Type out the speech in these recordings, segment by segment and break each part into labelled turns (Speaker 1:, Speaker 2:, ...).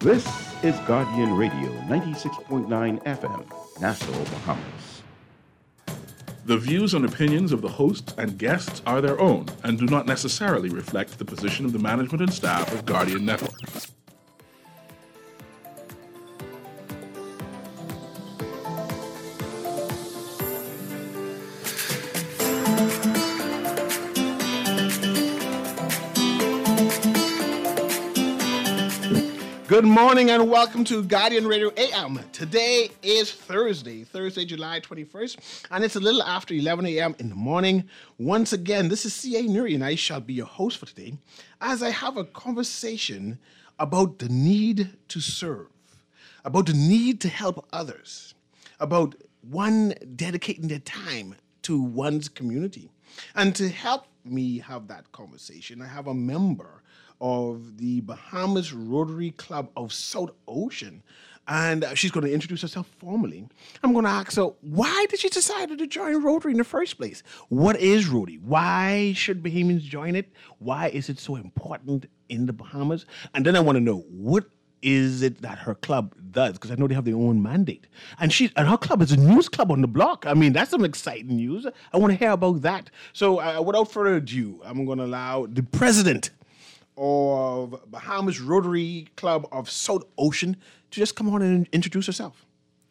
Speaker 1: This is Guardian Radio 96.9 FM, Nassau, Bahamas.
Speaker 2: The views and opinions of the host and guests are their own and do not necessarily reflect the position of the management and staff of Guardian Network.
Speaker 3: Good morning and welcome to Guardian Radio AM. Today is Thursday, July 21st, and it's a little after 11 a.m. in the morning. Once again, this is C.A. Nuri, and I shall be your host for today as I have a conversation about the need to serve, about the need to help others, about one dedicating their time to one's community. And to help me have that conversation, I have a member of the Bahamas Rotary Club of South Ocean. And she's going to introduce herself formally. I'm going to ask her, why did she decide to join Rotary in the first place? What is Rotary? Why should Bahamians join it? Why is it so important in the Bahamas? And then I want to know, what is it that her club does? Because I know they have their own mandate. And her club is a news club on the block. I mean, that's some exciting news. I want to hear about that. So without further ado, I'm going to allow the president of Bahamas Rotary Club of South Ocean to just come on and introduce herself.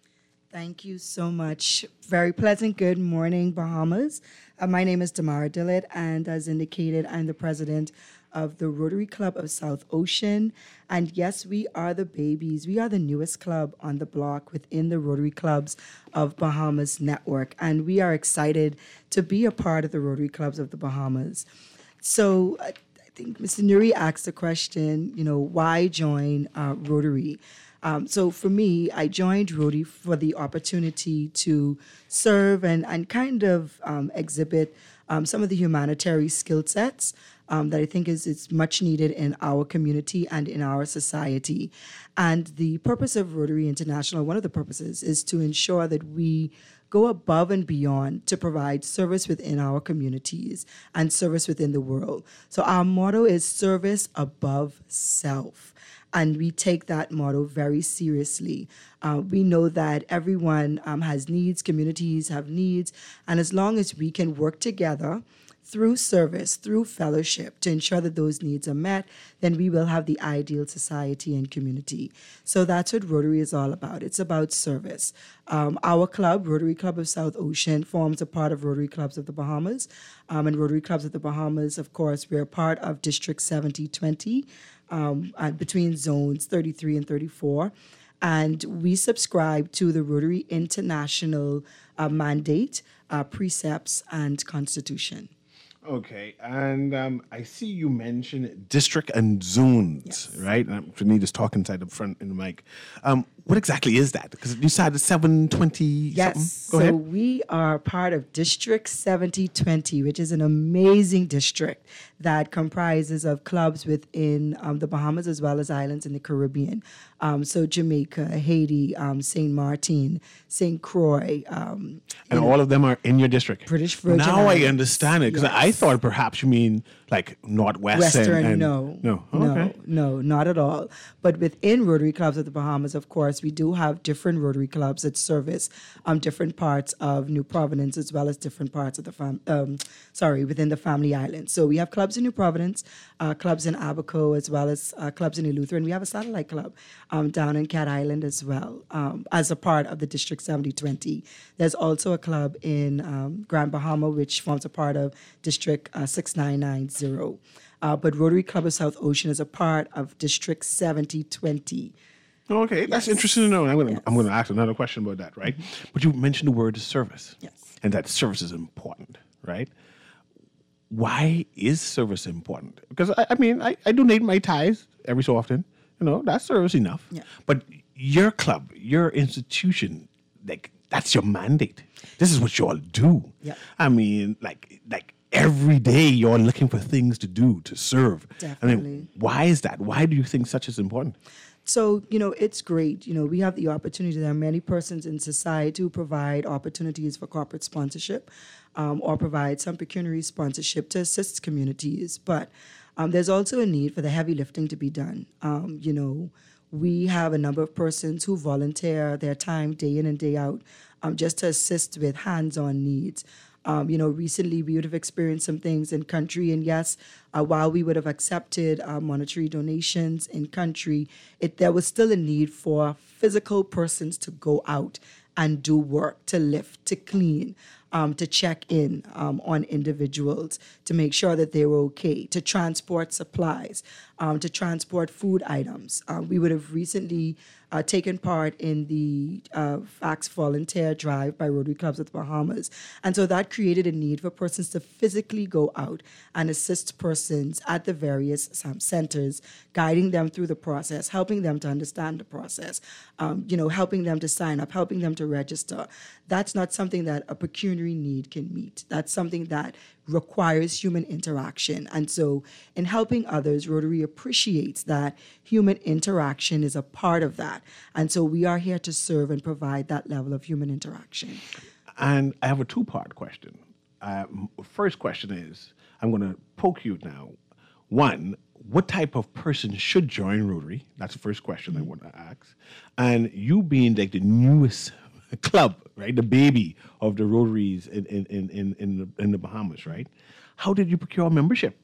Speaker 4: Thank you so much. Very pleasant good morning, Bahamas. My name is Damara Dillett, and as indicated, I'm the president of the Rotary Club of South Ocean. And yes, we are the babies. We are the newest club on the block within the Rotary Clubs of Bahamas network. And we are excited to be a part of the Rotary Clubs of the Bahamas. So I think Mr. Nuri asked the question, why join Rotary? So for me, I joined Rotary for the opportunity to serve and kind of exhibit some of the humanitarian skill sets that I think is much needed in our community and in our society. And the purpose of Rotary International, one of the purposes, is to ensure that we go above and beyond to provide service within our communities and service within the world. So our motto is service above self. And we take that motto very seriously. We know that everyone has needs, communities have needs, and as long as we can work together through service, through fellowship, to ensure that those needs are met, then we will have the ideal society and community. So that's what Rotary is all about. It's about service. Our club, Rotary Club of South Ocean, forms a part of Rotary Clubs of the Bahamas. And Rotary Clubs of the Bahamas, of course, we're a part of District 7020, between zones 33 and 34. And we subscribe to the Rotary International mandate, precepts, and constitution.
Speaker 3: Okay, and I see you mentioned district and zones,
Speaker 4: Yes.
Speaker 3: right? And I need to talk inside the front in the mic. What exactly is that? Because you said 720
Speaker 4: Yes,
Speaker 3: something? Go ahead.
Speaker 4: we are part of District 7020, which is an amazing district that comprises of clubs within the Bahamas as well as islands in the Caribbean. So Jamaica, Haiti, St. Martin, St. Croix.
Speaker 3: And all of them are in your district?
Speaker 4: British Virgin
Speaker 3: Now
Speaker 4: Islands.
Speaker 3: I understand it, because I
Speaker 4: Yes.
Speaker 3: thought perhaps you mean like Northwest
Speaker 4: Western,
Speaker 3: and
Speaker 4: no.
Speaker 3: No, okay.
Speaker 4: No, not at all. But within Rotary Clubs of the Bahamas, of course, we do have different Rotary Clubs that service different parts of New Providence as well as different parts of the within the Family Islands. So we have clubs in New Providence, clubs in Abaco, as well as clubs in Eleuthera, and we have a satellite club down in Cat Island as well, as a part of the District 7020. There's also a club in Grand Bahama, which forms a part of District 6990. But Rotary Club of South Ocean is a part of District 7020.
Speaker 3: Okay, that's interesting to know. And I'm going to ask another question about that, right? But you mentioned the word service.
Speaker 4: Yes.
Speaker 3: And that service is important, right? Why is service important? Because, I donate my tithes every so often. That's service enough.
Speaker 4: Yeah.
Speaker 3: But your club, your institution, that's your mandate. This is what you all do.
Speaker 4: Yeah.
Speaker 3: Like every day you're looking for things to do, to serve.
Speaker 4: Definitely.
Speaker 3: Why is that? Why do you think such is important?
Speaker 4: So, it's great. We have the opportunity. There are many persons in society who provide opportunities for corporate sponsorship or provide some pecuniary sponsorship to assist communities. But there's also a need for the heavy lifting to be done. we have a number of persons who volunteer their time day in and day out just to assist with hands-on needs. Recently we would have experienced some things in country, and yes, while we would have accepted monetary donations in country, there was still a need for physical persons to go out and do work, to lift, to clean, to check in on individuals, to make sure that they were okay, to transport supplies, to transport food items. We would have recently taken part in the Facts Volunteer Drive by Rotary Clubs of the Bahamas. And so that created a need for persons to physically go out and assist persons at the various centers, guiding them through the process, helping them to understand the process, helping them to sign up, helping them to register. That's not something that a pecuniary need can meet. That's something that requires human interaction. And so in helping others, Rotary appreciates that human interaction is a part of that. And so we are here to serve and provide that level of human interaction.
Speaker 3: And I have a two-part question. First question is, I'm going to poke you now. One, what type of person should join Rotary? That's the first question I want to ask. And you being like the newest club, right, the baby of the Rotaries in the Bahamas, right? How did you procure membership?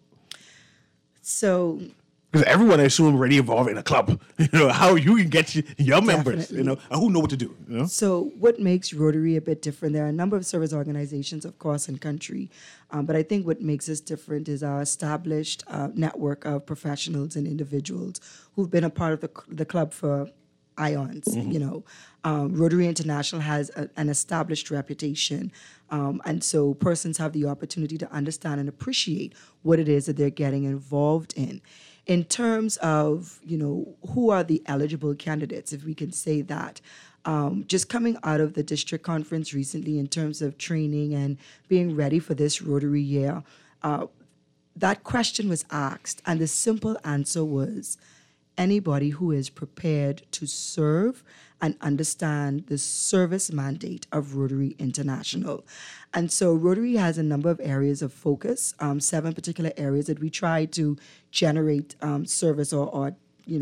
Speaker 4: So,
Speaker 3: because everyone, I assume, already involved in a club. How you can get your members,
Speaker 4: Definitely.
Speaker 3: and who know what to do.
Speaker 4: So what makes Rotary a bit different? There are a number of service organizations, of course, in country, but I think what makes us different is our established network of professionals and individuals who've been a part of the club for ions. Rotary International has an established reputation, and so persons have the opportunity to understand and appreciate what it is that they're getting involved in. In terms of, who are the eligible candidates, if we can say that, just coming out of the district conference recently in terms of training and being ready for this Rotary year, that question was asked, and the simple answer was, anybody who is prepared to serve and understand the service mandate of Rotary International. And so Rotary has a number of areas of focus, 7 particular areas that we try to generate service or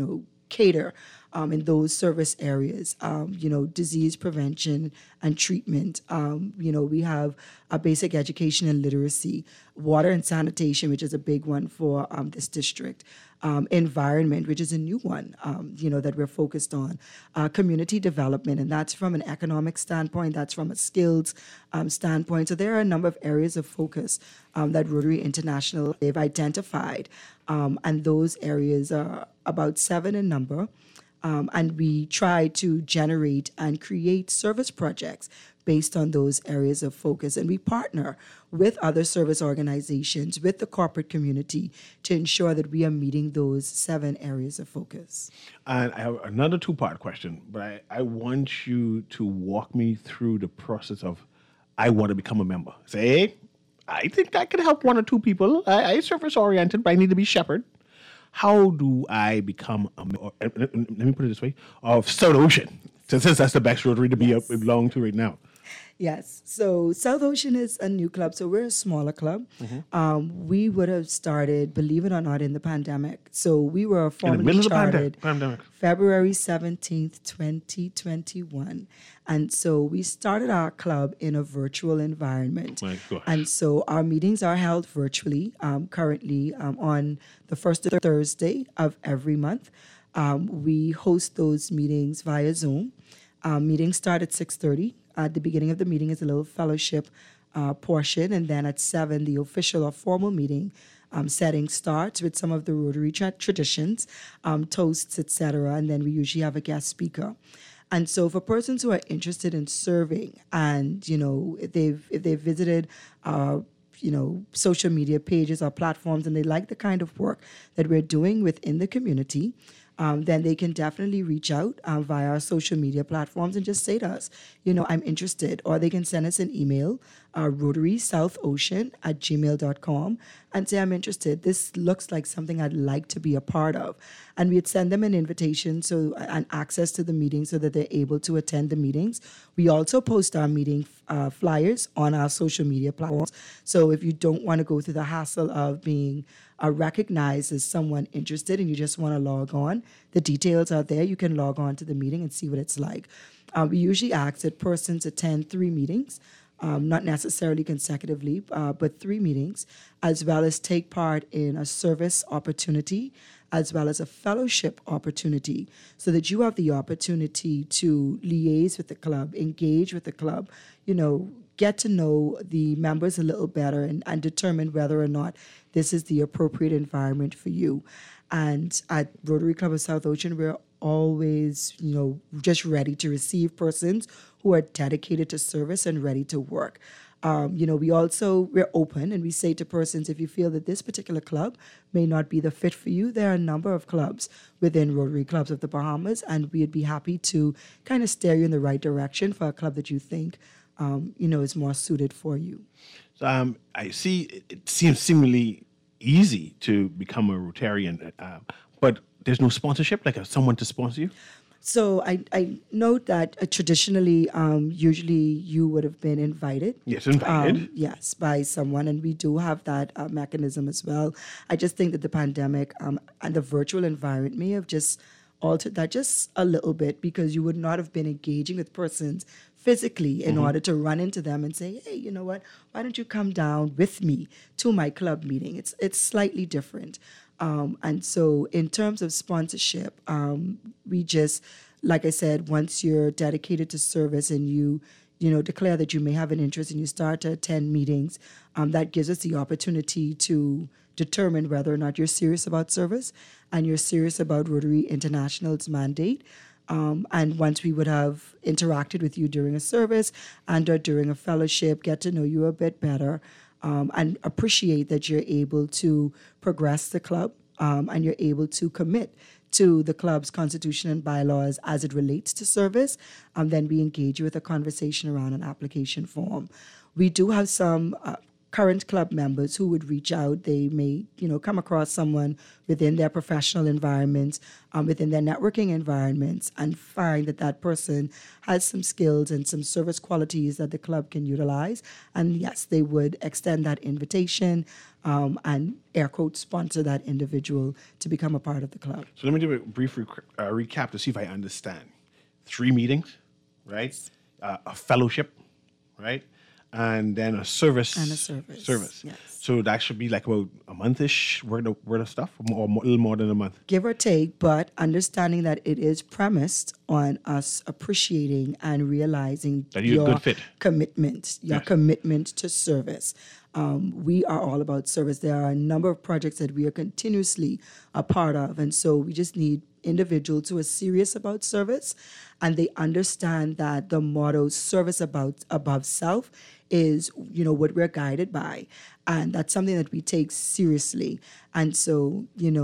Speaker 4: cater in those service areas, disease prevention and treatment. We have a basic education and literacy, water and sanitation, which is a big one for this district, environment, which is a new one, that we're focused on, community development, and that's from an economic standpoint, that's from a skills standpoint. So there are a number of areas of focus that Rotary International, they've identified, and those areas are about 7 in number. And we try to generate and create service projects based on those areas of focus. And we partner with other service organizations, with the corporate community, to ensure that we are meeting those 7 areas of focus.
Speaker 3: And I have another 2-part question, but I want you to walk me through the process of, I want to become a member. Say, hey, I think I could help 1 or 2 people. I service-oriented, but I need to be shepherd. How do I become let me put it this way, of South Ocean, since that's the best Rotary to belong to right now?
Speaker 4: Yes. So South Ocean is a new club. So we're a smaller club. Mm-hmm. We would have started, believe it or not, in the pandemic. So we were formally chartered February 17th, 2021. And so we started our club in a virtual environment.
Speaker 3: My gosh.
Speaker 4: And so our meetings are held virtually currently on the first Thursday of every month. We host those meetings via Zoom. Meetings start at 6:30. At the beginning of the meeting is a little fellowship portion, and then at 7, the official or formal meeting setting starts with some of the Rotary traditions, toasts, etc., and then we usually have a guest speaker. And so for persons who are interested in serving, and if they've visited social media pages or platforms and they like the kind of work that we're doing within the community, then they can definitely reach out via our social media platforms and just say to us, I'm interested. Or they can send us an email, rotarysouth.ocean@gmail.com, and say, I'm interested. This looks like something I'd like to be a part of. And we'd send them an invitation and access to the meeting so that they're able to attend the meetings. We also post our meeting flyers on our social media platforms. So if you don't want to go through the hassle of being are recognized as someone interested and you just want to log on, the details are there. You can log on to the meeting and see what it's like. We usually ask that persons attend 3 meetings, not necessarily consecutively, but 3 meetings, as well as take part in a service opportunity, as well as a fellowship opportunity, so that you have the opportunity to liaise with the club, engage with the club, get to know the members a little better and determine whether or not this is the appropriate environment for you. And at Rotary Club of South Ocean, we're always, just ready to receive persons who are dedicated to service and ready to work. We're open and we say to persons, if you feel that this particular club may not be the fit for you, there are a number of clubs within Rotary Clubs of the Bahamas, and we'd be happy to kind of steer you in the right direction for a club that you think, is more suited for you.
Speaker 3: So, I see it seems seemingly easy to become a Rotarian, but there's no sponsorship, like someone to sponsor you?
Speaker 4: So I note that traditionally, usually you would have been invited.
Speaker 3: Yes, invited.
Speaker 4: Yes, by someone, and we do have that mechanism as well. I just think that the pandemic and the virtual environment may have just altered that just a little bit, because you would not have been engaging with persons physically in order to run into them and say, hey, you know what, why don't you come down with me to my club meeting? It's slightly different. And so in terms of sponsorship, we just, like I said, once you're dedicated to service and you declare that you may have an interest and you start to attend meetings, that gives us the opportunity to determine whether or not you're serious about service and you're serious about Rotary International's mandate. And once we would have interacted with you during a service and or during a fellowship, get to know you a bit better, and appreciate that you're able to progress the club, and you're able to commit to the club's constitution and bylaws as it relates to service, then we engage you with a conversation around an application form. We do have some current club members who would reach out. They may, come across someone within their professional environments, within their networking environments, and find that person has some skills and some service qualities that the club can utilize. And yes, they would extend that invitation and air quote sponsor that individual to become a part of the club.
Speaker 3: So let me do a brief recap to see if I understand. 3 meetings, right? A fellowship, right? And then a service.
Speaker 4: And a service. Yes.
Speaker 3: So that should be like about a month-ish worth of stuff, or a little more than a month.
Speaker 4: Give or take, but understanding that it is premised on us appreciating and realizing
Speaker 3: that you're a good fit.
Speaker 4: Commitment, your commitment to service. We are all about service. There are a number of projects that we are continuously a part of, and so we just need individuals who are serious about service, and they understand that the motto "service above self" is, what we're guided by, and that's something that we take seriously. And so,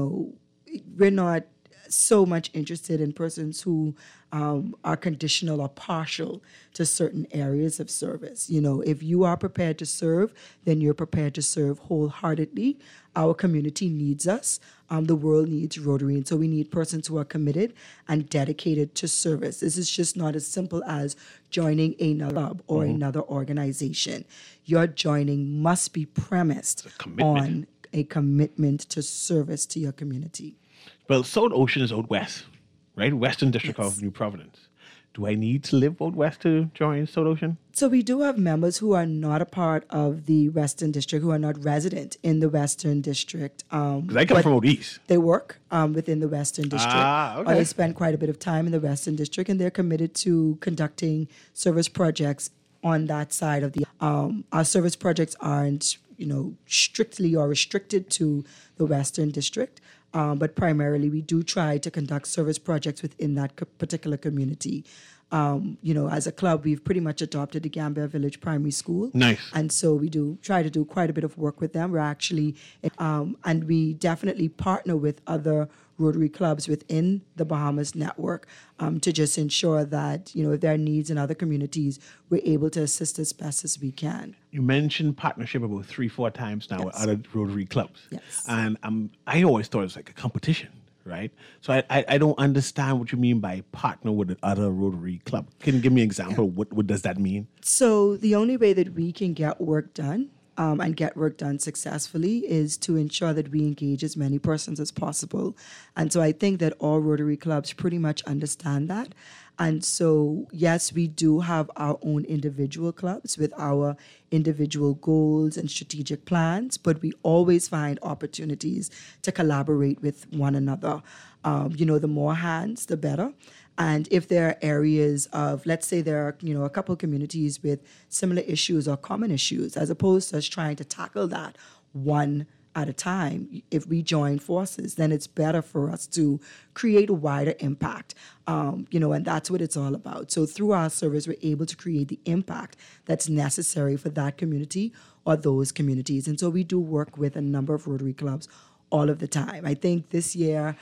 Speaker 4: we're not so much interested in persons who are conditional or partial to certain areas of service. If you are prepared to serve, then you're prepared to serve wholeheartedly. Our community needs us. The world needs Rotary. And so we need persons who are committed and dedicated to service. This is just not as simple as joining another club or another organization. Your joining must be premised on a commitment to service to your community.
Speaker 3: Well, South Ocean is out west, right? Western District of New Providence. Do I need to live out west to join South Ocean?
Speaker 4: So we do have members who are not a part of the Western District, who are not resident in the Western District.
Speaker 3: Because I come from out east.
Speaker 4: They work within the Western District.
Speaker 3: Okay.
Speaker 4: Or they spend quite a bit of time in the Western District, and they're committed to conducting service projects on that side of the... Our service projects aren't, strictly or restricted to the Western District. But primarily, we do try to conduct service projects within that particular community. As a club, we've pretty much adopted the Gambia Village Primary School.
Speaker 3: Nice.
Speaker 4: And so we do try to do quite a bit of work with them. We're actually, and we definitely partner with other Rotary clubs within the Bahamas network to just ensure that, if there are needs in other communities, we're able to assist as best as we can.
Speaker 3: You mentioned partnership about 3-4 times now with other Rotary clubs.
Speaker 4: Yes.
Speaker 3: And I always thought it was like a competition, right? So I don't understand what you mean by partner with another Rotary club. Can you give me an example? What does that mean?
Speaker 4: So the only way that we can get work done and get work done successfully is to ensure that we engage as many persons as possible. And so I think that all Rotary clubs pretty much understand that. And so, yes, we do have our own individual clubs with our individual goals and strategic plans, but we always find opportunities to collaborate with one another. The more hands, the better. And if there are areas of, let's say there are, a couple of communities with similar issues or common issues, as opposed to us trying to tackle that one at a time, if we join forces, then it's better for us to create a wider impact, and that's what it's all about. So through our service, we're able to create the impact that's necessary for that community or those communities. And so we do work with a number of Rotary clubs all of the time. I think this year,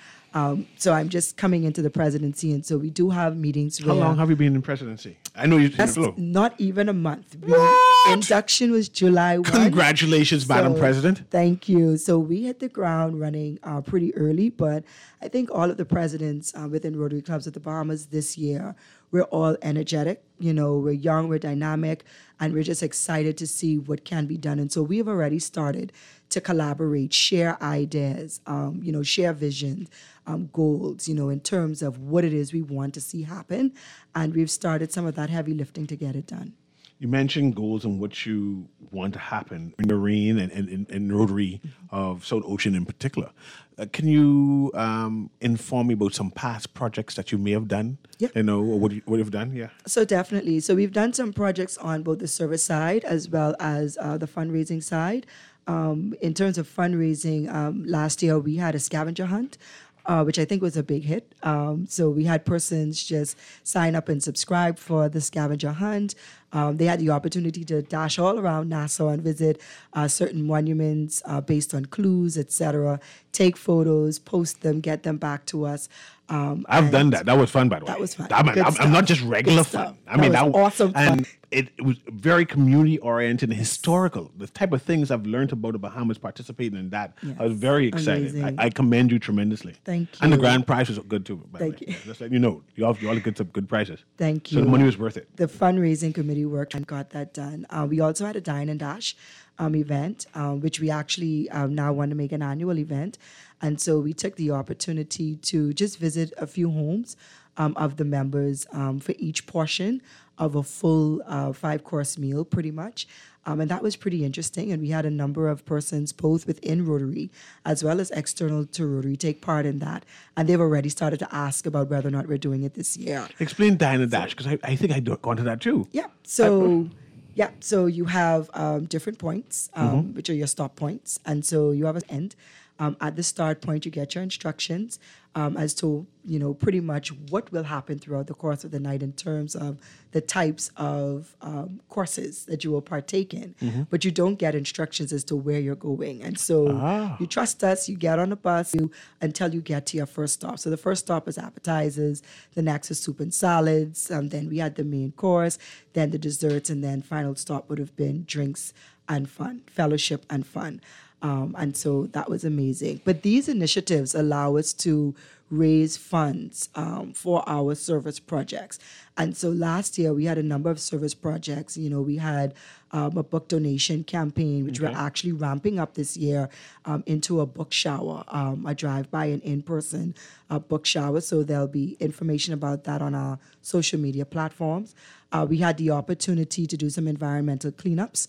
Speaker 4: so I'm just coming into the presidency, and so we do have meetings.
Speaker 3: How long have you been in presidency? I know you've been
Speaker 4: not even a month. Induction was July 1.
Speaker 3: Congratulations, Madam President.
Speaker 4: Thank you. So we hit the ground running pretty early, but I think all of the presidents within Rotary Clubs of the Bahamas this year, we're all energetic. We're young, we're dynamic, and we're just excited to see what can be done. And so we have already started to collaborate, share ideas, share visions, goals, in terms of what it is we want to see happen. And we've started some of that heavy lifting to get it done.
Speaker 3: You mentioned goals and what you want to happen in Marine and Rotary of South Ocean in particular. Can you inform me about some past projects that you may have done?
Speaker 4: Yeah.
Speaker 3: Or what you've done? Yeah.
Speaker 4: So definitely. So we've done some projects on both the service side as well as the fundraising side. In terms of fundraising, last year we had a scavenger hunt, which I think was a big hit. So we had persons just sign up and subscribe for the scavenger hunt. They had the opportunity to dash all around Nassau and visit certain monuments based on clues, etc. Take photos, post them, get them back to us.
Speaker 3: I've done that. That was fun, by the way.
Speaker 4: That was fun.
Speaker 3: I'm not just regular fun. I mean,
Speaker 4: that was awesome fun.
Speaker 3: And it was very community-oriented and historical. The type of things I've learned about the Bahamas participating in that. Yes. I was very excited. I commend you tremendously.
Speaker 4: Tk you.
Speaker 3: And the grand prize was good, too, by the way.
Speaker 4: Thank you.
Speaker 3: Just let you know. You all get some good prizes.
Speaker 4: Thank you.
Speaker 3: So the money was worth it.
Speaker 4: The fundraising committee worked and got that done. We also had a Dine and Dash event, which we actually now want to make an annual event. And so we took the opportunity to just visit a few homes of the members for each portion of a full 5-course meal, pretty much. And that was pretty interesting. And we had a number of persons, both within Rotary as well as external to Rotary, take part in that. And they've already started to ask about whether or not we're doing it this year.
Speaker 3: Explain Dine and Dash, because I think I'd gone to that too.
Speaker 4: Yeah. So you have different points, which are your stop points. And so you have an end. At the start point, you get your instructions as to, pretty much what will happen throughout the course of the night in terms of the types of courses that you will partake in. But you don't get instructions as to where you're going. And so you trust us, you get on a bus until you get to your first stop. So the first stop is appetizers, the next is soup and salads, then we had the main course, then the desserts, and then final stop would have been drinks and fun, fellowship and fun. And so that was amazing. But these initiatives allow us to raise funds for our service projects. And so last year we had a number of service projects. We had a book donation campaign, which we're actually ramping up this year into a book shower, a drive-by and in-person book shower. So there'll be information about that on our social media platforms. We had the opportunity to do some environmental cleanups.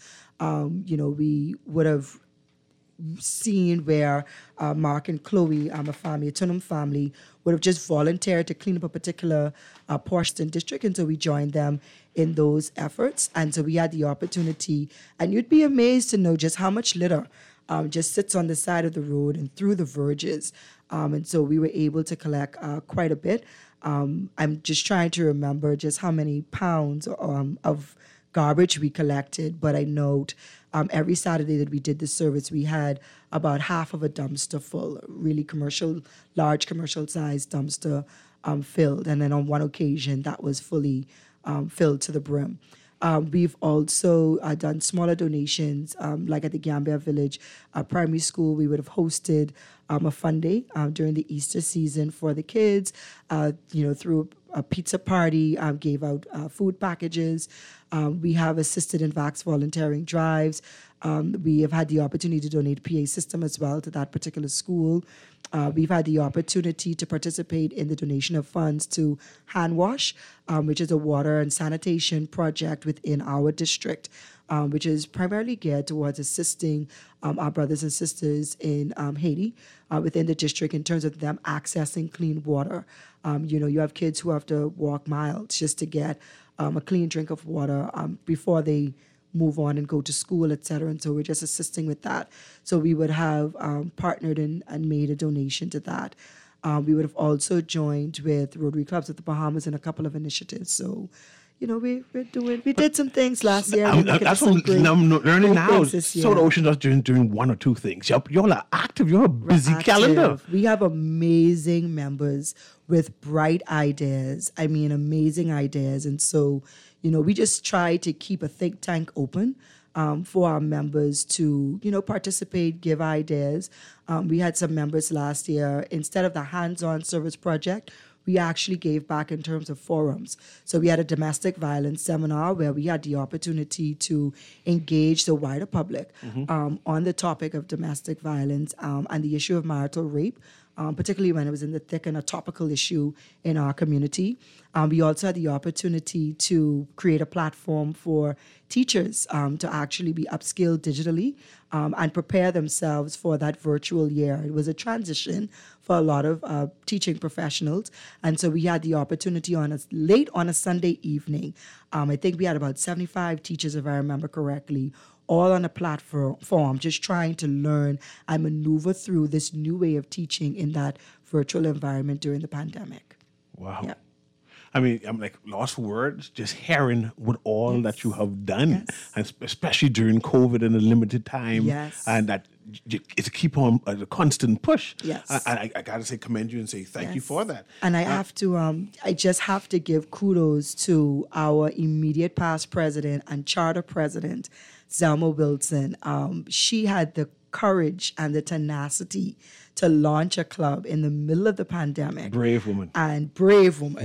Speaker 4: We would have seen where Mark and Chloe, a Tunham family, would have just volunteered to clean up a particular portion district, and so we joined them in those efforts. And so we had the opportunity, and you'd be amazed to know just how much litter just sits on the side of the road and through the verges. And so we were able to collect quite a bit. I'm just trying to remember just how many pounds of garbage we collected, but I note every Saturday that we did the service, we had about half of a dumpster full, really large commercial-sized dumpster filled. And then on one occasion, that was fully filled to the brim. We've also done smaller donations, like at the Gambia Village Primary School. We would have hosted a fun day during the Easter season for the kids, through a pizza party, gave out food packages. We have assisted in Vax volunteering drives. We have had the opportunity to donate PA system as well to that particular school. We've had the opportunity to participate in the donation of funds to Hand Wash, which is a water and sanitation project within our district, which is primarily geared towards assisting our brothers and sisters in Haiti within the district in terms of them accessing clean water. You have kids who have to walk miles just to get a clean drink of water before they move on and go to school, et cetera. And so we're just assisting with that. So we would have partnered and made a donation to that. We would have also joined with Rotary Clubs of the Bahamas in a couple of initiatives. So, we did some things last year.
Speaker 5: That's what I'm learning now. South Ocean just doing one or two things. Y'all are active. You're a busy calendar.
Speaker 4: We have amazing members with bright ideas. I mean, amazing ideas. And so, we just try to keep a think tank open for our members to, participate, give ideas. We had some members last year, instead of the hands-on service project, we actually gave back in terms of forums. So we had a domestic violence seminar where we had the opportunity to engage the wider public on the topic of domestic violence and the issue of marital rape, particularly when it was in the thick and a topical issue in our community. We also had the opportunity to create a platform for teachers to actually be upskilled digitally and prepare themselves for that virtual year. It was a transition for a lot of teaching professionals. And so we had the opportunity late on a Sunday evening. I think we had about 75 teachers, if I remember correctly, all on a platform, just trying to learn and maneuver through this new way of teaching in that virtual environment during the pandemic.
Speaker 5: Wow.
Speaker 4: Yeah.
Speaker 5: I mean, I'm like lost for words, just hearing what all that you have done, and especially during COVID and a limited time, and that it's keep on a constant push.
Speaker 4: Yes.
Speaker 5: I got to say, commend you and say thank you for that.
Speaker 4: And I just have to give kudos to our immediate past president and charter president, Zelma Wilson. She had the courage and the tenacity to launch a club in the middle of the pandemic.
Speaker 5: Brave woman.
Speaker 4: And brave woman.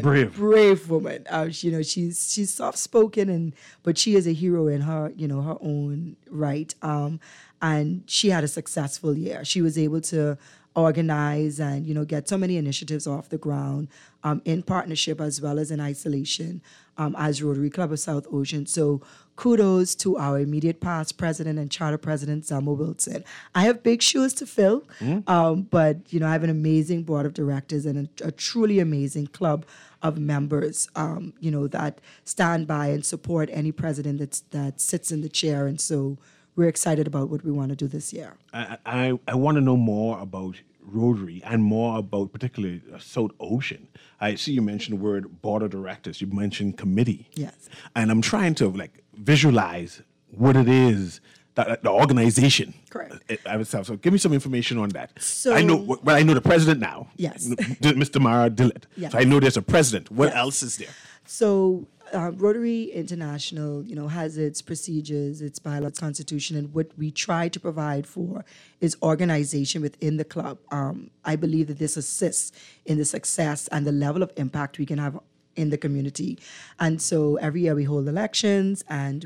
Speaker 4: She's soft spoken but she is a hero in her her own right. And she had a successful year. She was able to organize and get so many initiatives off the ground in partnership as well as in isolation as Rotary Club of South Ocean. So kudos to our immediate past president and charter president, Zelma Wilson. I have big shoes to fill, but I have an amazing board of directors and a truly amazing club of members, that stand by and support any president that sits in the chair. And so we're excited about what we want to do this year.
Speaker 5: I want to know more about Rotary and more about particularly South Ocean. I see you mentioned the word board of directors. You mentioned committee.
Speaker 4: Yes.
Speaker 5: And I'm trying to visualize what it is that the organization.
Speaker 4: Correct.
Speaker 5: So give me some information on that.
Speaker 4: So
Speaker 5: I know the president now.
Speaker 4: Yes.
Speaker 5: Mr. Mara Dillett.
Speaker 4: Yes.
Speaker 5: So I know there's a president. What else is there?
Speaker 4: So Rotary International, has its procedures, its bylaws, its constitution, and what we try to provide for is organization within the club. I believe that this assists in the success and the level of impact we can have in the community. And so every year we hold elections, and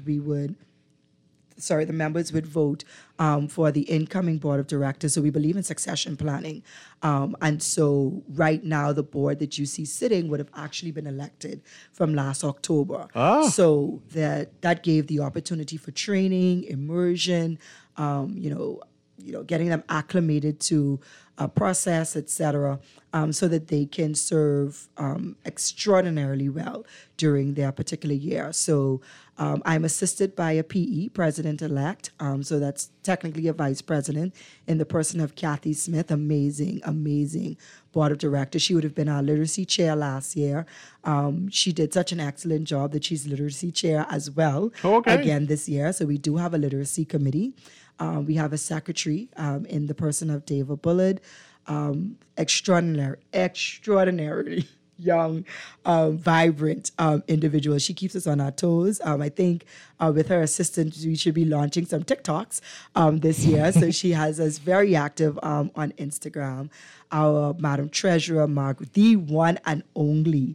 Speaker 4: the members would vote for the incoming board of directors. So we believe in succession planning. And so right now, the board that you see sitting would have actually been elected from last October. So that gave the opportunity for training, immersion, getting them acclimated to a process, et cetera, so that they can serve extraordinarily well during their particular year. So I'm assisted by a PE, president-elect, so that's technically a vice president, in the person of Kathy Smith, amazing board of directors. She would have been our literacy chair last year. She did such an excellent job that she's literacy chair as well again this year. So we do have a literacy committee. We have a secretary in the person of David Bullard, extraordinarily young, vibrant individual. She keeps us on our toes. I think with her assistant, we should be launching some TikToks this year. So she has us very active on Instagram. Our Madam Treasurer, Margaret, the one and only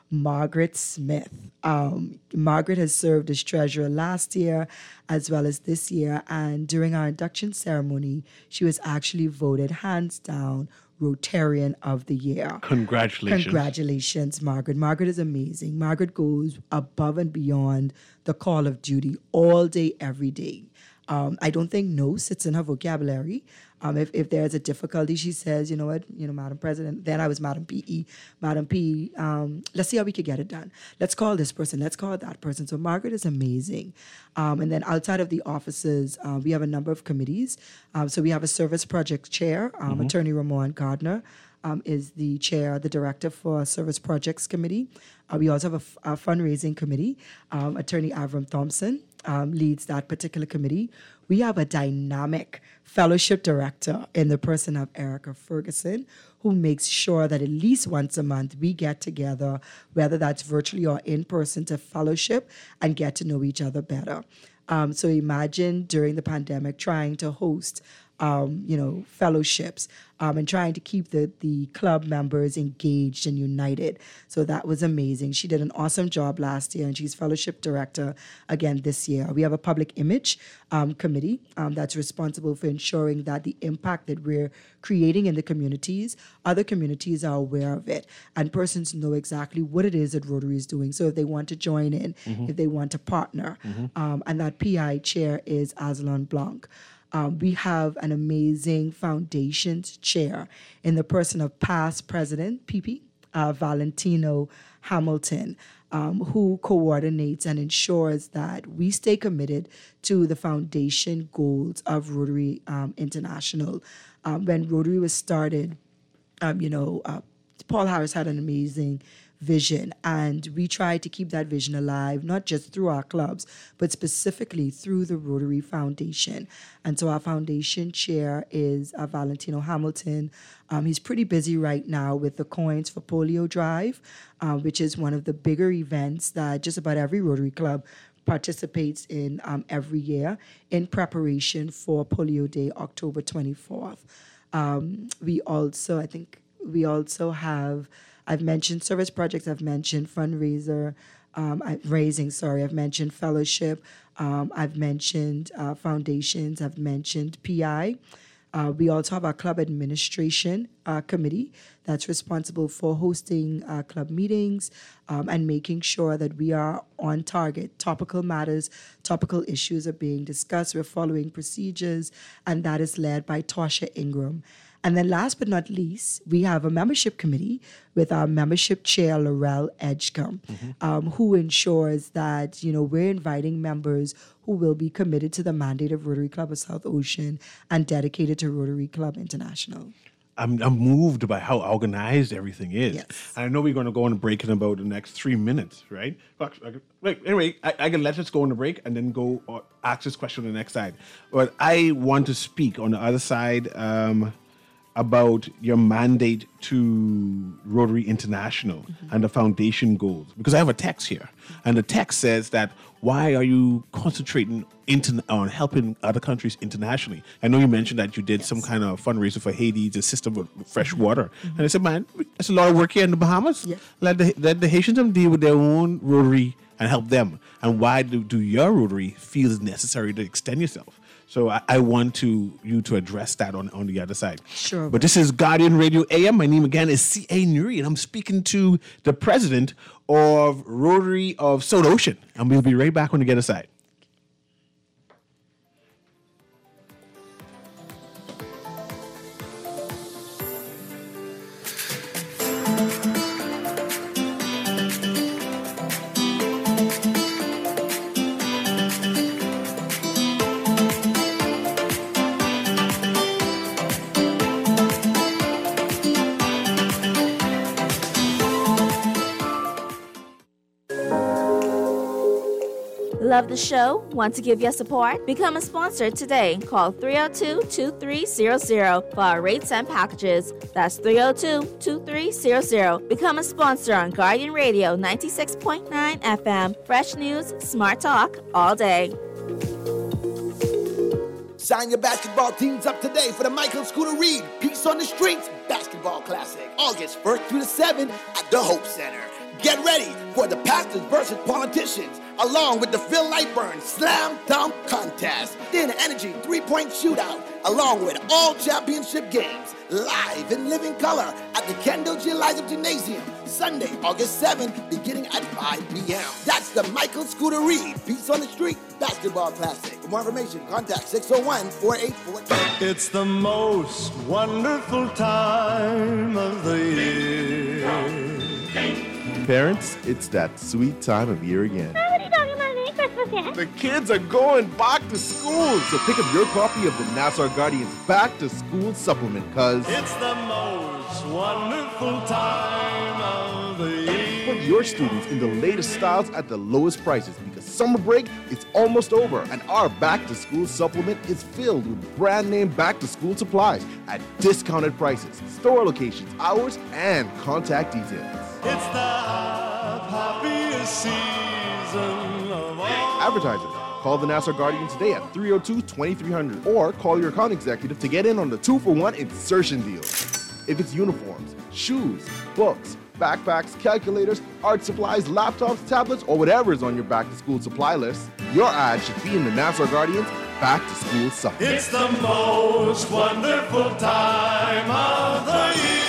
Speaker 4: Margaret Smith. Margaret has served as treasurer last year as well as this year, and during our induction ceremony, she was actually voted hands down Rotarian of the Year.
Speaker 5: Congratulations.
Speaker 4: Congratulations, Margaret. Margaret is amazing. Margaret goes above and beyond the call of duty all day, every day. I don't think no sits in her vocabulary. If there's a difficulty, she says, you know what, Madam President, then I was Madam P.E., Madam P, let's see how we can get it done. Let's call this person, let's call that person. So Margaret is amazing. And then outside of the offices, we have a number of committees. So we have a service project chair, Attorney Ramon Gardner. Is the chair, the director for Service Projects Committee. We also have a fundraising committee. Attorney Avram Thompson leads that particular committee. We have a dynamic fellowship director in the person of Erica Ferguson, who makes sure that at least once a month we get together, whether that's virtually or in person, to fellowship and get to know each other better. So imagine during the pandemic trying to host fellowships and trying to keep the club members engaged and united. So that was amazing. She did an awesome job last year, and she's fellowship director again this year. We have a public image committee that's responsible for ensuring that the impact that we're creating in the communities, other communities are aware of it, and persons know exactly what it is that Rotary is doing. So if they want to join in, if they want to partner, and that PI chair is Aslan Blanc. We have an amazing foundations chair in the person of past president, PP, Valentino Hamilton, who coordinates and ensures that we stay committed to the foundation goals of Rotary International. When Rotary was started, Paul Harris had an amazing vision, and we try to keep that vision alive, not just through our clubs, but specifically through the Rotary Foundation. And so our foundation chair is Valentino Hamilton. He's pretty busy right now with the Coins for Polio Drive, which is one of the bigger events that just about every Rotary Club participates in every year in preparation for Polio Day, October 24th. We also have, I've mentioned service projects, I've mentioned fundraiser, I've mentioned fellowship, I've mentioned foundations, I've mentioned PI. We also have our club administration committee that's responsible for hosting club meetings and making sure that we are on target. Topical matters, topical issues are being discussed. We're following procedures, and that is led by Tasha Ingram. And then last but not least, we have a membership committee with our membership chair, Laurel Edgecombe, who ensures that, we're inviting members who will be committed to the mandate of Rotary Club of South Ocean and dedicated to Rotary Club International.
Speaker 5: I'm moved by how organized everything is.
Speaker 4: Yes.
Speaker 5: And I know we're going to go on a break in about the next 3 minutes, right? Anyway, I can let us go on a break and then go ask this question on the next side. But I want to speak on the other side about your mandate to Rotary International and the foundation goals. Because I have a text here, and the text says that, why are you concentrating on helping other countries internationally? I know you mentioned that you did some kind of fundraiser for Haiti, the system of fresh water. And I said, man, there's a lot of work here in the Bahamas. Yeah. Let the Haitians deal with their own Rotary and help them. And why do your Rotary feel it's necessary to extend yourself? So I want you to address that on the other side.
Speaker 4: Sure.
Speaker 5: But this is Guardian Radio AM. My name again is C.A. Nuri, and I'm speaking to the president of Rotary of South Ocean. And we'll be right back on the other side.
Speaker 6: Love the show? Want to give your support? Become a sponsor today. Call 302-2300 for our rates and packages. That's 302-2300. Become a sponsor on Guardian Radio 96.9 FM. Fresh news, smart talk, all day.
Speaker 7: Sign your basketball teams up today for the Michael Scooter Reed Peace on the Streets Basketball Classic, August 1st through the 7th at the Hope Center. Get ready for the pastors versus politicians, along with the Phil Lightburn Slam Dunk Contest, then Energy 3-point shootout, along with all championship games, live in living color at the Kendall G. Liza Gymnasium, Sunday, August 7th, beginning at 5 p.m. That's the Michael Scooter Reed Beats on the Street Basketball Classic. For more information, contact 601-4842.
Speaker 8: It's the most wonderful time of the year.
Speaker 9: Parents, it's that sweet time of year again.
Speaker 10: What are you talking about? It ain't Christmas yet.
Speaker 9: The kids are going back to school, so pick up your copy of the Nassau Guardian's Back to School Supplement, because
Speaker 8: it's the most wonderful time of the year.
Speaker 9: Put your students in the latest styles at the lowest prices, because summer break is almost over, and our Back to School Supplement is filled with brand name back to school supplies at discounted prices, store locations, hours, and contact details.
Speaker 8: It's the happiest season of all.
Speaker 9: Advertisers, call the Nassau Guardian today at 302-2300 or call your account executive to get in on the 2-for-1 insertion deal. If it's uniforms, shoes, books, backpacks, calculators, art supplies, laptops, tablets, or whatever is on your back-to-school supply list, your ad should be in the Nassau Guardian's Back to School Supplement.
Speaker 8: It's the most wonderful time of the year.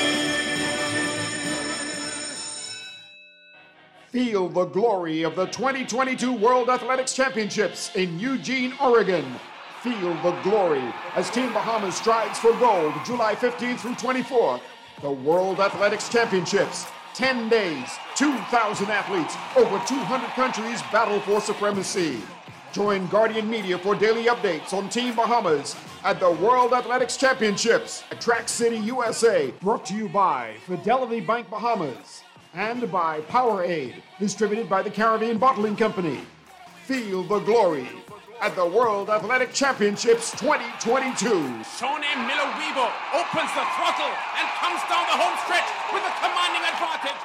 Speaker 11: Feel the glory of the 2022 World Athletics Championships in Eugene, Oregon. Feel the glory as Team Bahamas strives for gold July 15th through 24th. The World Athletics Championships. 10 days, 2,000 athletes, over 200 countries battle for supremacy. Join Guardian Media for daily updates on Team Bahamas at the World Athletics Championships at Track City, USA. Brought to you by Fidelity Bank Bahamas and by Powerade, distributed by the Caribbean Bottling Company. Feel the glory at the World Athletic Championships 2022.
Speaker 12: Shone Miller-Weaver opens the throttle and comes down the home stretch with a commanding advantage.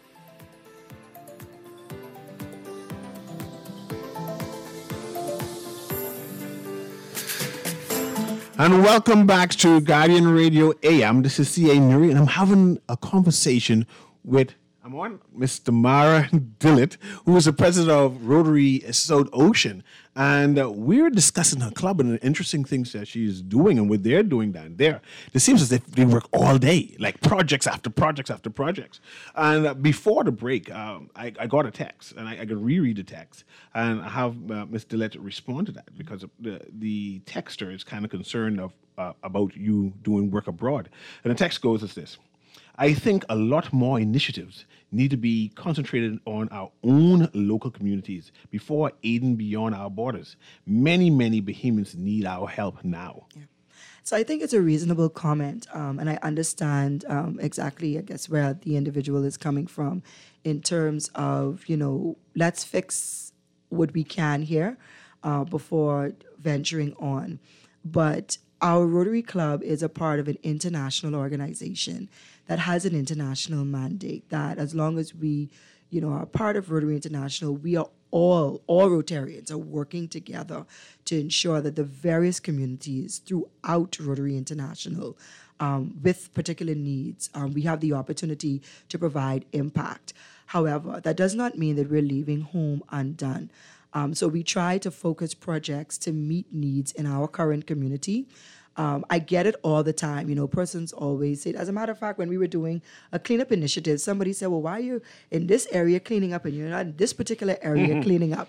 Speaker 5: And welcome back to Guardian Radio AM. This is C.A. Nuri, and I'm having a conversation with Miss Damara Dillett, who is the president of Rotary South Ocean. And we're discussing her club and the interesting things that she's doing and what they're doing down there. It seems as if they work all day, like projects after projects after projects. And before the break, I got a text, and I could reread the text, and I have Ms. Dillett respond to that, because the texter is kind of concerned about you doing work abroad. And the text goes as this: I think a lot more initiatives need to be concentrated on our own local communities before aiding beyond our borders. Many, many Bahamians need our help now.
Speaker 4: Yeah. So I think it's a reasonable comment, and I understand exactly, I guess, where the individual is coming from in terms of, let's fix what we can here before venturing on. But our Rotary Club is a part of an international organization that has an international mandate, that as long as we, are part of Rotary International, we are all Rotarians are working together to ensure that the various communities throughout Rotary International with particular needs, we have the opportunity to provide impact. However, that does not mean that we're leaving home undone. So we try to focus projects to meet needs in our current community. I get it all the time. Persons always say, as a matter of fact, when we were doing a cleanup initiative, somebody said, well, why are you in this area cleaning up and you're not in this particular area cleaning up?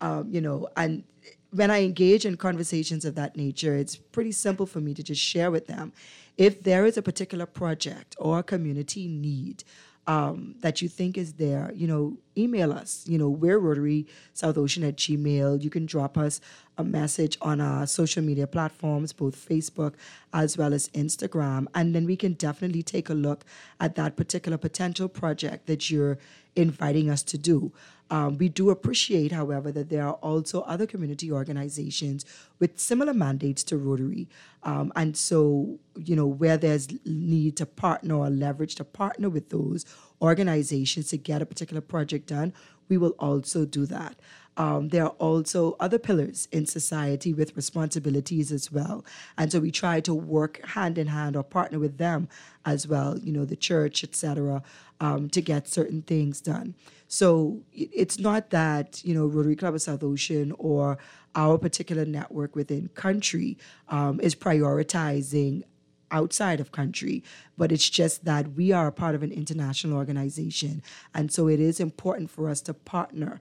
Speaker 4: And when I engage in conversations of that nature, it's pretty simple for me to just share with them. If there is a particular project or a community need that you think is there, email us. We're Rotary South Ocean at Gmail. You can drop us a message on our social media platforms, both Facebook as well as Instagram, and then we can definitely take a look at that particular potential project that you're inviting us to do. We do appreciate, however, that there are also other community organizations with similar mandates to Rotary. And so, where there's need to partner or leverage to partner with those organizations to get a particular project done, we will also do that. There are also other pillars in society with responsibilities as well. And so we try to work hand in hand or partner with them as well, the church, etc., to get certain things done. So it's not that, Rotary Club of South Ocean or our particular network within country is prioritizing outside of country, but it's just that we are a part of an international organization. And so it is important for us to partner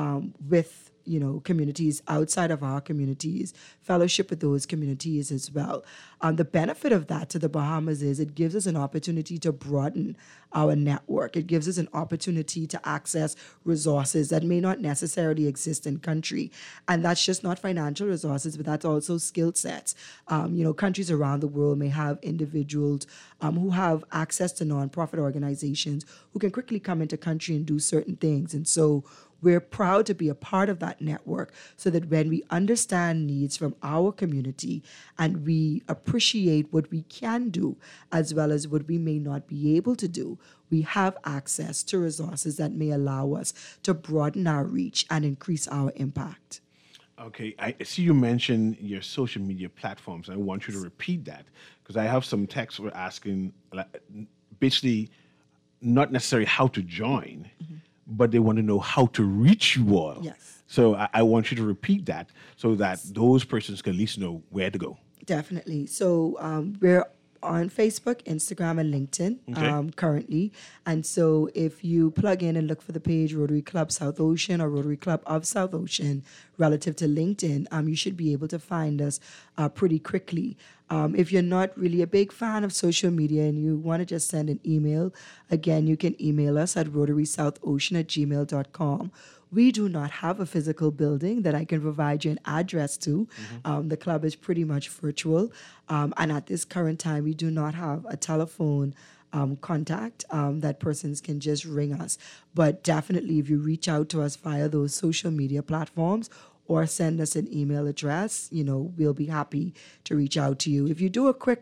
Speaker 4: with communities outside of our communities, fellowship with those communities as well. The benefit of that to the Bahamas is it gives us an opportunity to broaden our network. It gives us an opportunity to access resources that may not necessarily exist in country. And that's just not financial resources, but that's also skill sets. Countries around the world may have individuals who have access to nonprofit organizations who can quickly come into country and do certain things. And so we're proud to be a part of that network so that when we understand needs from our community and we appreciate what we can do as well as what we may not be able to do, we have access to resources that may allow us to broaden our reach and increase our impact.
Speaker 5: Okay, I see you mentioned your social media platforms. I want you to repeat that because I have some texts we're asking, basically, not necessarily how to join, but they want to know how to reach you all.
Speaker 4: Yes.
Speaker 5: So I want you to repeat that so that those persons can at least know where to go.
Speaker 4: Definitely. So we're on Facebook, Instagram, and LinkedIn currently. And so if you plug in and look for the page Rotary Club South Ocean or Rotary Club of South Ocean relative to LinkedIn, you should be able to find us pretty quickly. If you're not really a big fan of social media and you want to just send an email, again, you can email us at rotarysouthocean@gmail.com. We do not have a physical building that I can provide you an address to. The club is pretty much virtual. And at this current time, we do not have a telephone contact that persons can just ring us. But definitely, if you reach out to us via those social media platforms or send us an email address, we'll be happy to reach out to you. If you do a quick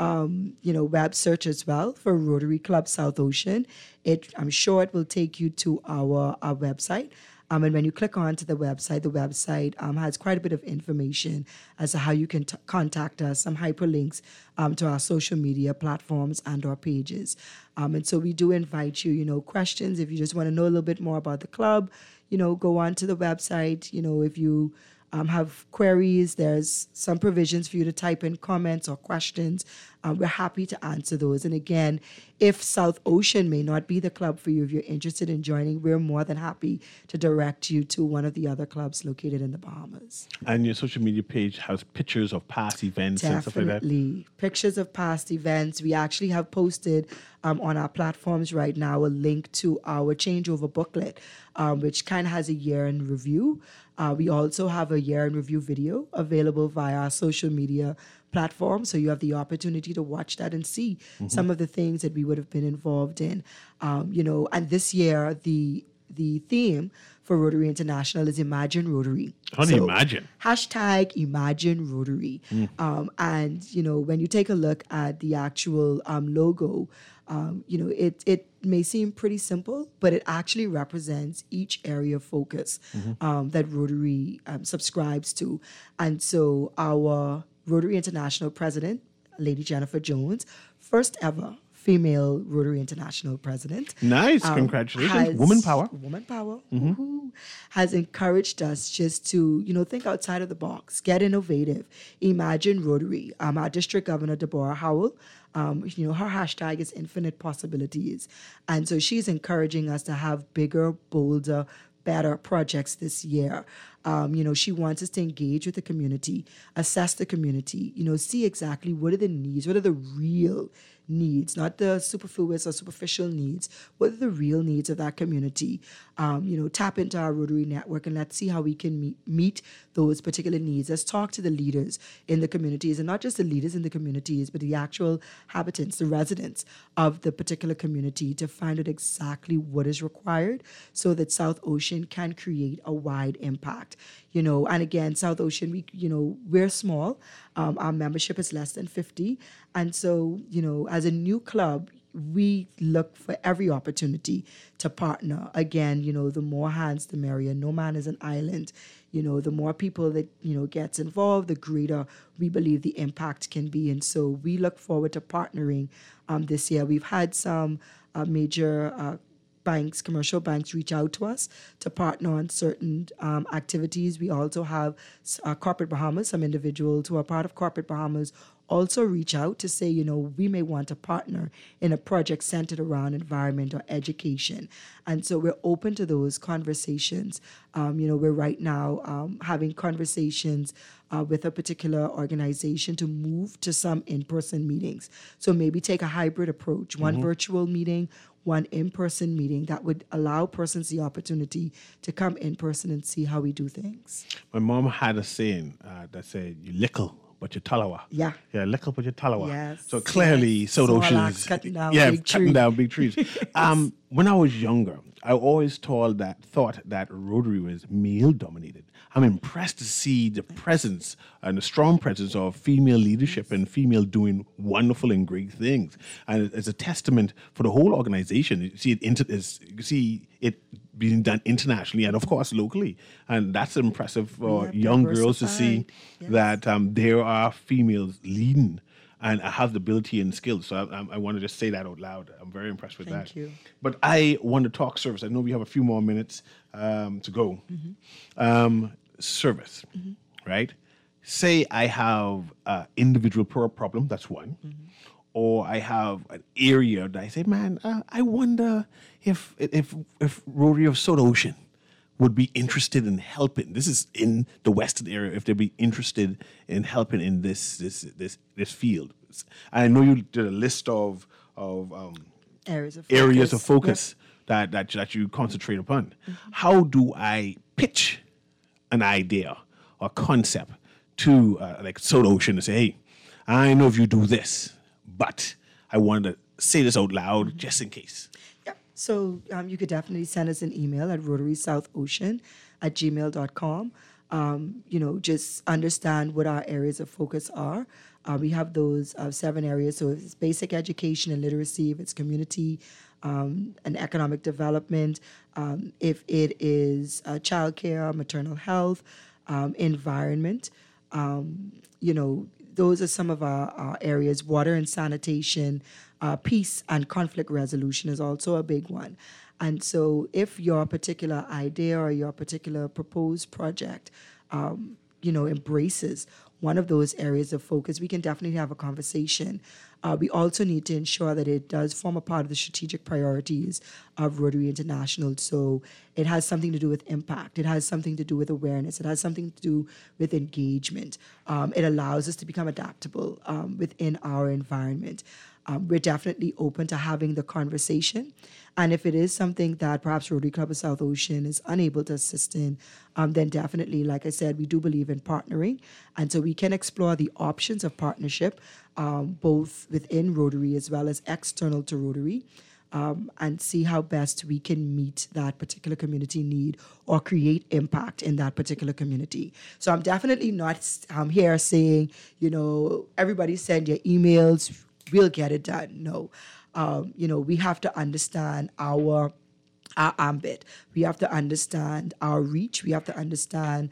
Speaker 4: web search as well for Rotary Club South Ocean, I'm sure it will take you to our website. And when you click onto the website has quite a bit of information as to how you can contact us, some hyperlinks to our social media platforms and our pages. And so we do invite you, questions. If you just want to know a little bit more about the club, go on to the website. If you have queries, there's some provisions for you to type in comments or questions. We're happy to answer those. And again, if South Ocean may not be the club for you, if you're interested in joining, we're more than happy to direct you to one of the other clubs located in the Bahamas.
Speaker 5: And your social media page has pictures of past events and stuff like that?
Speaker 4: Definitely. Pictures of past events. We actually have posted on our platforms right now a link to our changeover booklet, which kind of has a year in review. We also have a year in review video available via our social media platform. So you have the opportunity to watch that and see some of the things that we would have been involved in. And this year, the theme for Rotary International is Imagine Rotary.
Speaker 5: How do you imagine?
Speaker 4: Hashtag Imagine Rotary. And, when you take a look at the actual logo, it may seem pretty simple, but it actually represents each area of focus that Rotary subscribes to. And so our Rotary International president, Lady Jennifer Jones, first ever female Rotary International president.
Speaker 5: Nice. Congratulations. Woman power.
Speaker 4: Woman power. Has encouraged us just to, think outside of the box, get innovative, imagine Rotary. Our district governor, Deborah Howell, her hashtag is infinite possibilities. And so she's encouraging us to have bigger, bolder, better projects this year. She wants us to engage with the community, assess the community, see exactly what are the needs, what are the real needs, not the superfluous or superficial needs. What are the real needs of that community? Tap into our Rotary network and let's see how we can meet those particular needs. Let's talk to the leaders in the communities, and not just the leaders in the communities, but the actual habitants, the residents of the particular community, to find out exactly what is required so that South Ocean can create a wide impact. And again, South Ocean, we're small. Our membership is less than 50. And so, as a new club, we look for every opportunity to partner. Again, the more hands, the merrier. No man is an island. The more people that, gets involved, the greater we believe the impact can be. And so we look forward to partnering this year. We've had some major banks, commercial banks, reach out to us to partner on certain activities. We also have Corporate Bahamas, some individuals who are part of Corporate Bahamas also reach out to say, we may want to partner in a project centered around environment or education. And so we're open to those conversations. We're right now having conversations with a particular organization to move to some in-person meetings. So maybe take a hybrid approach, one virtual meeting, one in-person meeting that would allow persons the opportunity to come in person and see how we do things.
Speaker 5: My mom had a saying that said, you lickle, but you talawa.
Speaker 4: Yeah.
Speaker 5: Yeah, lickle, but you talawa.
Speaker 4: Yes.
Speaker 5: So clearly, South Ocean's
Speaker 4: cutting down
Speaker 5: big trees. When I was younger, I always thought that Rotary was male-dominated. I'm impressed to see the presence and the strong presence of female leadership and female doing wonderful and great things. And it's a testament for the whole organization. You see it being done internationally and, of course, locally. And that's impressive for young girls to see that there are females leading and have the ability and skills. So I want to just say that out loud. I'm very impressed with that.
Speaker 4: Thank you.
Speaker 5: But I want to talk service. I know we have a few more minutes to go. Service, right? Say I have an individual problem, that's one. Or I have an area that I say, man, I wonder if Rotary of South Ocean would be interested in helping. This is in the Western area. If they'd be interested in helping in this field, I know you did a list of
Speaker 4: areas of
Speaker 5: focus that you concentrate upon. How do I pitch an idea or concept to like South Ocean and say, hey, I know if you do this, but I want to say this out loud just in case.
Speaker 4: Yeah. So you could definitely send us an email at rotarysouthocean@gmail.com. Just understand what our areas of focus are. We have those 7 areas. So if it's basic education and literacy, if it's community and economic development, if it is childcare, maternal health, environment, those are some of our areas. Water and sanitation, peace and conflict resolution is also a big one. And so if your particular idea or your particular proposed project, embraces one of those areas of focus, we can definitely have a conversation. We also need to ensure that it does form a part of the strategic priorities of Rotary International. So it has something to do with impact. It has something to do with awareness. It has something to do with engagement. It allows us to become adaptable within our environment. We're definitely open to having the conversation. And if it is something that perhaps Rotary Club of South Ocean is unable to assist in, then definitely, like I said, we do believe in partnering. And so we can explore the options of partnership, both within Rotary as well as external to Rotary, and see how best we can meet that particular community need or create impact in that particular community. So I'm definitely not here saying, everybody send your emails, we'll get it done. No. We have to understand our ambit. We have to understand our reach. We have to understand,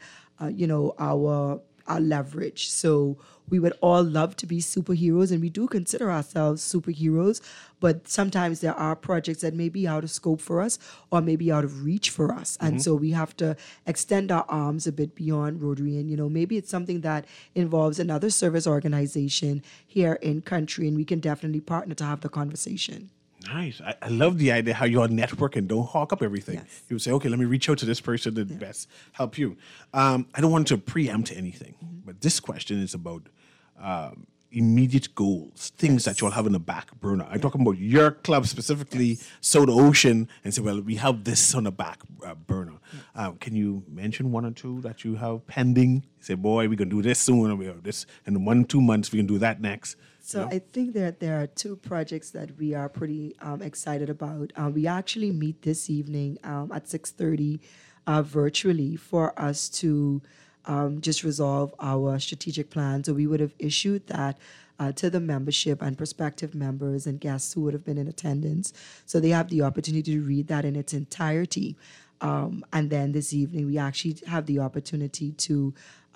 Speaker 4: our leverage. So we would all love to be superheroes, and we do consider ourselves superheroes, but sometimes there are projects that may be out of scope for us or maybe out of reach for us. And so we have to extend our arms a bit beyond Rotary. And, maybe it's something that involves another service organization here in country, and we can definitely partner to have the conversation.
Speaker 5: Nice. I love the idea how you're networking. Don't hawk up everything.
Speaker 4: Yes.
Speaker 5: You would say, okay, let me reach out to this person that best help you. I don't want to preempt anything, but this question is about immediate goals, things that you'll have in the back burner. I'm talking about your club specifically, South Ocean, and say, well, we have this on the back burner. Can you mention one or two that you have pending? Say, boy, we're going to do this soon, or we have this, and in 1-2 months, we can do that next.
Speaker 4: So I think that there are 2 projects that we are pretty excited about. We actually meet this evening at 6:30 virtually for us to just resolve our strategic plan. So we would have issued that to the membership and prospective members and guests who would have been in attendance. So they have the opportunity to read that in its entirety. And then this evening, we actually have the opportunity to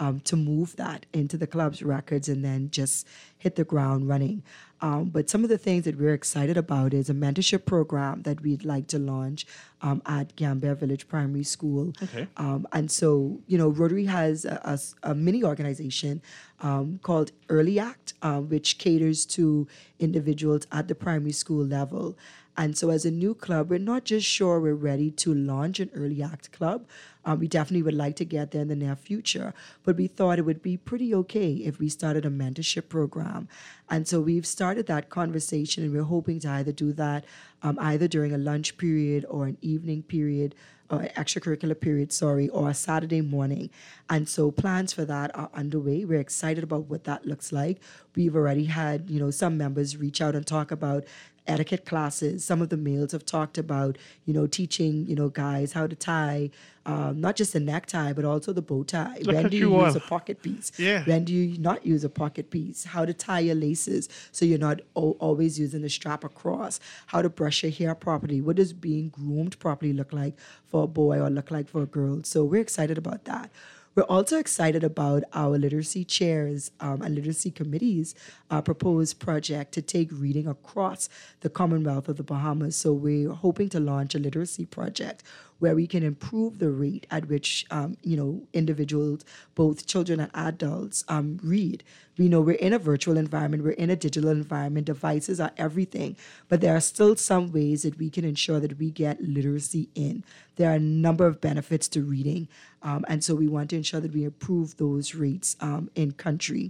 Speaker 4: move that into the club's records and then just hit the ground running. But some of the things that we're excited about is a mentorship program that we'd like to launch at Gambia Village Primary School.
Speaker 5: Okay.
Speaker 4: And so, Rotary has a mini organization called Early Act, which caters to individuals at the primary school level. And so as a new club, we're not just sure we're ready to launch an Early Act club. We definitely would like to get there in the near future, but we thought it would be pretty okay if we started a mentorship program. And so we've started that conversation, and we're hoping to either do that either during a lunch period or an evening period, or extracurricular period, or a Saturday morning. And so plans for that are underway. We're excited about what that looks like. We've already had, some members reach out and talk about etiquette classes. Some of the males have talked about, teaching, guys how to tie, not just the necktie, but also the bow tie. When do you use a pocket piece?
Speaker 5: Yeah.
Speaker 4: When do you not use a pocket piece? How to tie your laces so you're not always using the strap across. How to brush your hair properly. What does being groomed properly look like for a boy or look like for a girl? So we're excited about that. We're also excited about our literacy chairs and literacy committees proposed project to take reading across the Commonwealth of the Bahamas. So we're hoping to launch a literacy project where we can improve the rate at which, individuals, both children and adults, read. We know we're in a virtual environment, we're in a digital environment, devices are everything, but there are still some ways that we can ensure that we get literacy in. There are a number of benefits to reading, and so we want to ensure that we improve those rates in country.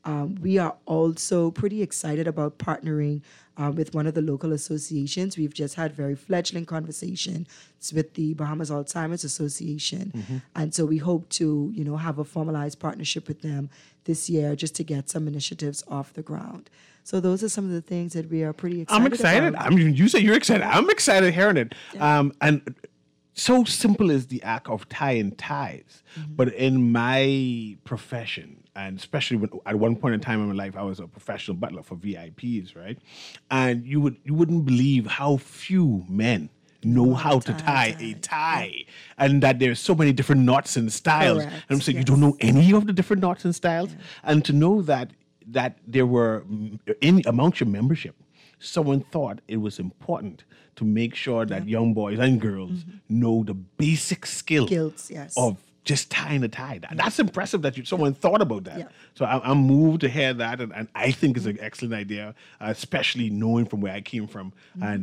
Speaker 4: We are also pretty excited about partnering with one of the local associations. We've just had very fledgling conversations with the Bahamas Alzheimer's Association.
Speaker 5: Mm-hmm.
Speaker 4: And so we hope to, have a formalized partnership with them this year just to get some initiatives off the ground. So those are some of the things that we are pretty excited about.
Speaker 5: I'm excited. I mean, you say you're excited. I'm excited hearing it. Yeah. And so simple is the act of tying ties. Mm-hmm. But in my profession, and especially when, at one point in time in my life, I was a professional butler for VIPs, right? And you wouldn't believe how few men know how to tie a tie, and that there's so many different knots and styles.
Speaker 4: Correct.
Speaker 5: And I'm saying, you don't know any of the different knots and styles, and to know that there were amongst your membership, someone thought it was important to make sure that young boys and girls know the basic skills of just tying a tie. That's impressive that someone thought about that. Yeah. So I'm moved to hear that, and I think it's an excellent idea, especially knowing from where I came from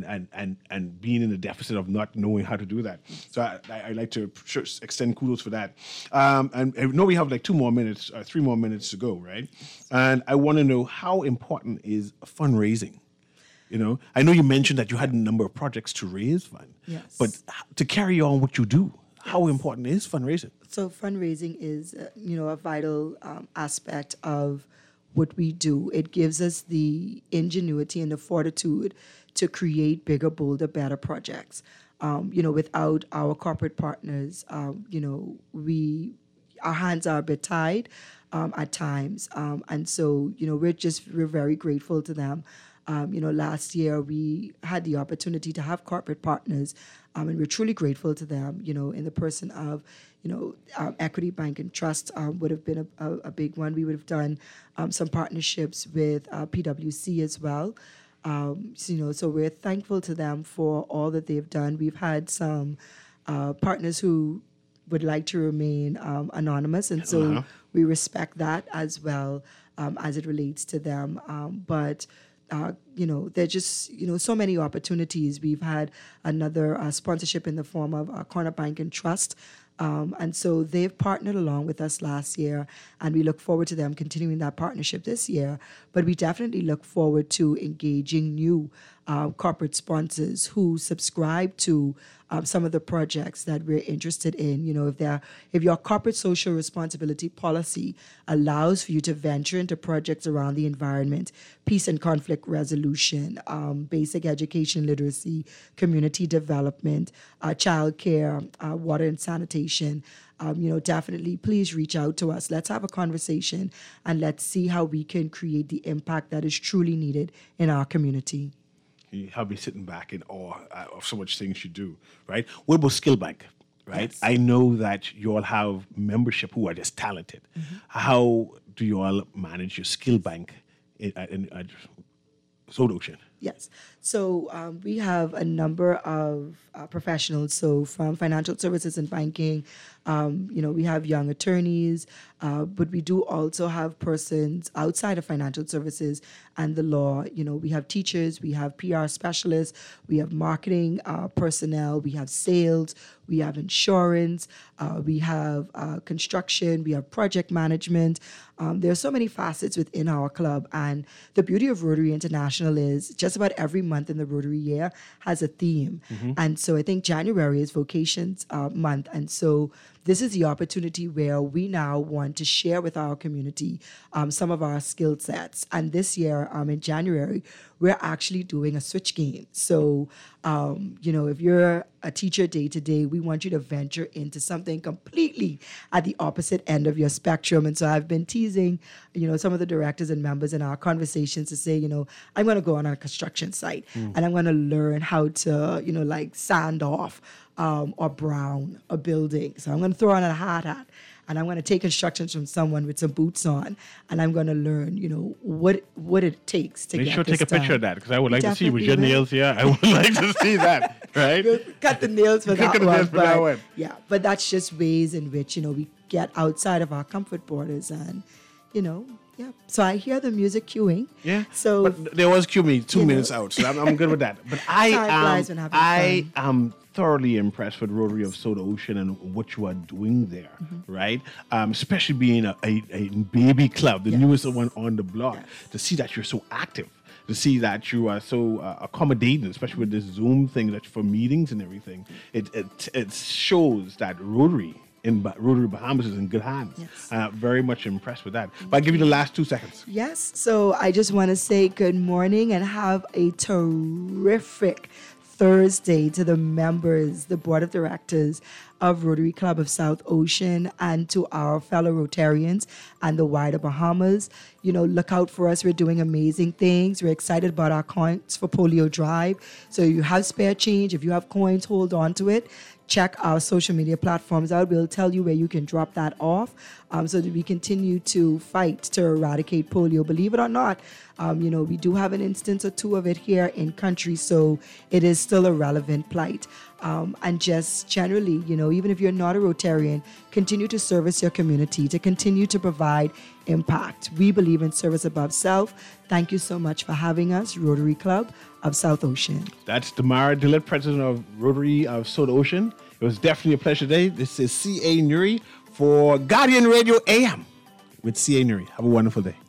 Speaker 5: and being in the deficit of not knowing how to do that. So I like to extend kudos for that. And I know we have like 3 more minutes to go, right? And I want to know, how important is fundraising? I know you mentioned that you had a number of projects to raise fund, but to carry on what you do, how important is fundraising?
Speaker 4: So fundraising is, a vital aspect of what we do. It gives us the ingenuity and the fortitude to create bigger, bolder, better projects. Without our corporate partners, our hands are a bit tied at times. And so, we're very grateful to them. Last year we had the opportunity to have corporate partners, and we're truly grateful to them, in the person of, Equity Bank and Trust would have been a big one. We would have done some partnerships with PwC as well. So we're thankful to them for all that they've done. We've had some partners who would like to remain anonymous, and so we respect that as well as it relates to them. But there are just, so many opportunities. We've had another sponsorship in the form of Corner Bank and Trust. And so they've partnered along with us last year, and we look forward to them continuing that partnership this year. But we definitely look forward to engaging new corporate sponsors who subscribe to some of the projects that we're interested in. If your corporate social responsibility policy allows for you to venture into projects around the environment, peace and conflict resolution, basic education literacy, community development, child care, water and sanitation, definitely please reach out to us. Let's have a conversation and let's see how we can create the impact that is truly needed in our community.
Speaker 5: You have me sitting back in awe of so much things you do, right? What about Skill Bank, right?
Speaker 4: Yes.
Speaker 5: I know that you all have membership who are just talented. How do you all manage your skill bank at South Ocean?
Speaker 4: Yes. So we have a number of professionals. So from financial services and banking, we have young attorneys, but we do also have persons outside of financial services and the law. We have teachers, we have PR specialists, we have marketing personnel, we have sales, we have insurance, we have construction, we have project management. There are so many facets within our club. And the beauty of Rotary International is just about every month in the Rotary year has a theme. And so I think January is Vocations Month. And so this is the opportunity where we now want to share with our community some of our skill sets. And this year, in January, we're actually doing a switch game. So, if you're a teacher day to day, we want you to venture into something completely at the opposite end of your spectrum. And so I've been teasing, some of the directors and members in our conversations to say, I'm going to go on a construction site and I'm going to learn how to, sand off or brown a building. So I'm going to throw on a hard hat and I'm going to take instructions from someone with some boots on and I'm going to learn, what it takes to get this done.
Speaker 5: Make sure take a picture of that because I would like to see with your nails here. I would like to see that, right?
Speaker 4: Cut the nails for that one.
Speaker 5: That one.
Speaker 4: Yeah, but that's just ways in which, we get outside of our comfort borders and, yeah. So I hear the music cueing.
Speaker 5: Yeah.
Speaker 4: So
Speaker 5: but there was cue me 2 minutes out, so I'm good with that. But I am thoroughly impressed with Rotary of South Ocean and what you are doing there, right? Especially being a baby club, the newest one on the block, to see that you're so active, to see that you are so accommodating, especially with this Zoom thing that for meetings and everything. It shows that Rotary Bahamas is in good hands.
Speaker 4: Yes.
Speaker 5: Very much impressed with that. But I'll give you the last 2 seconds.
Speaker 4: Yes. So I just want to say good morning and have a terrific Thursday to the members, the board of directors of Rotary Club of South Ocean, and to our fellow Rotarians and the wider Bahamas. Look out for us. We're doing amazing things. We're excited about our Coins for Polio Drive. So you have spare change. If you have coins, hold on to it. Check our social media platforms out. We'll tell you where you can drop that off so that we continue to fight to eradicate polio. Believe it or not, we do have an instance or two of it here in country, so it is still a relevant plight. And just generally, even if you're not a Rotarian, continue to service your community, to continue to provide impact. We believe in service above self. Thank you so much for having us, Rotary Club of South Ocean.
Speaker 5: That's Damara Dillett, president of Rotary of South Ocean. It was definitely a pleasure today. This is C.A. Nuri for Guardian Radio AM with C.A. Nuri. Have a wonderful day.